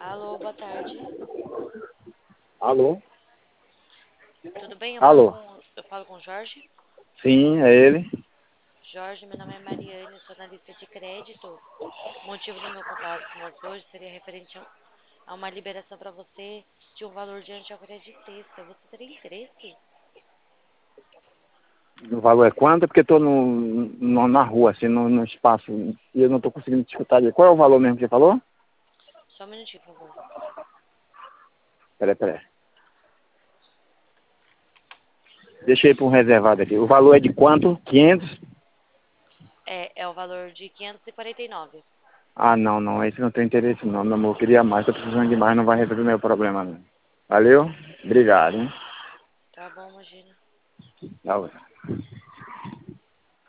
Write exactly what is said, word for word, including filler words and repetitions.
Alô, boa tarde. Alô? Tudo bem? Eu falo Alô? com eu falo com o Jorge. Sim, é ele. Jorge, meu nome é Mariane, eu sou analista de crédito. O motivo do meu contato com você hoje seria referente a a uma liberação para você de um valor de antialcreditista. Você teria interesse? O valor é quanto? É porque estou no, no, na rua, assim, no, no espaço, e eu não estou conseguindo te escutar ali. Qual é o valor mesmo que você falou? Só um minutinho, por favor. Peraí, peraí. Deixei para um reservado aqui. O valor é de quanto? quinhentos? É, é o valor de quinhentos e quarenta e nove. Ah, não, não. Esse não tem interesse não, meu amor. Eu queria mais. Estou precisando de mais, não vai resolver meu problema, não. Valeu? Obrigado, hein? Tá bom, imagina. Tchau.